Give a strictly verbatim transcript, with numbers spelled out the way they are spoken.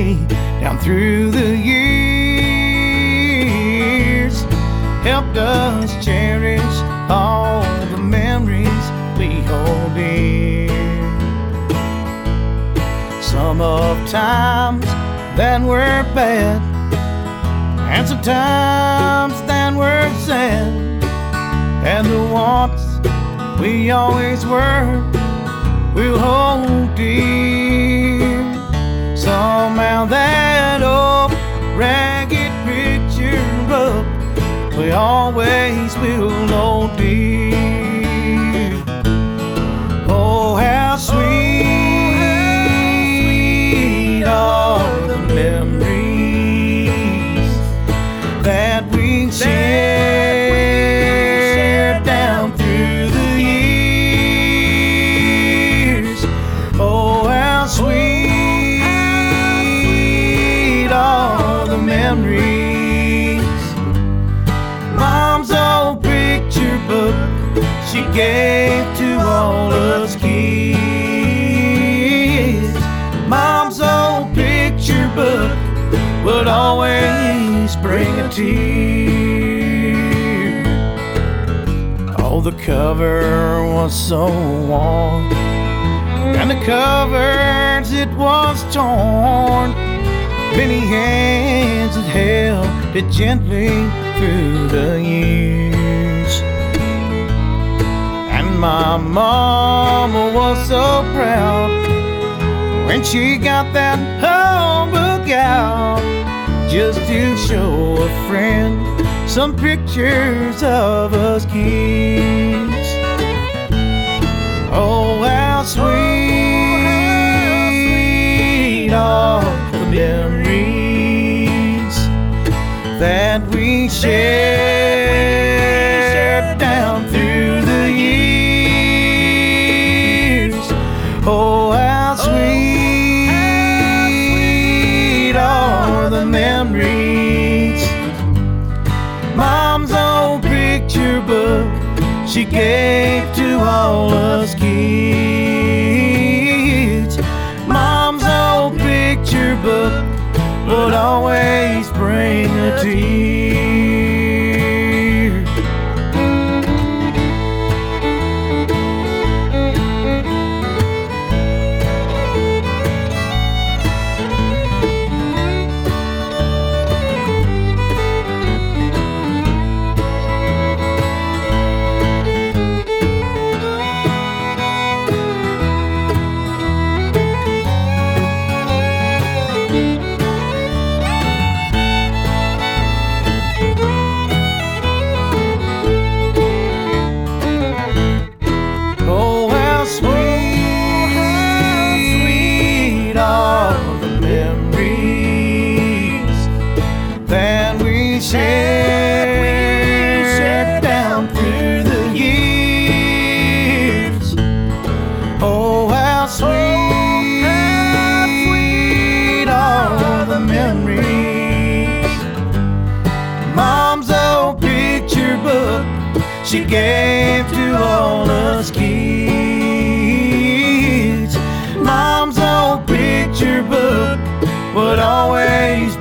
way down through the years. Helped us cherish all the memories we hold dear. Some of times that were bad, and sometimes that were sad, and the ones we always were, we'll hold dear. Somehow that old ragged picture book we always will hold dear. Oh, how sweet are the memories that we shared down through the years. Oh, how sweet are the memories. Mom's old picture book she gave to all us kids. Mom's old picture book would always bring a tear. Oh, the cover was so worn, and the covers it was torn. Many hands that held it gently through the years. And my mama was so proud when she got that home book out, just to show a friend some pictures of us kids. Oh, how sweet are the memories that we shared down through the years. Oh, how sweet are the memories. Mom's old picture book she gave to all us kids. Mom's old picture book would always bring a tear. Shared down through the years. Oh, how sweet, how sweet are the memories. Mom's old picture book she gave to all us kids. Mom's old picture book would always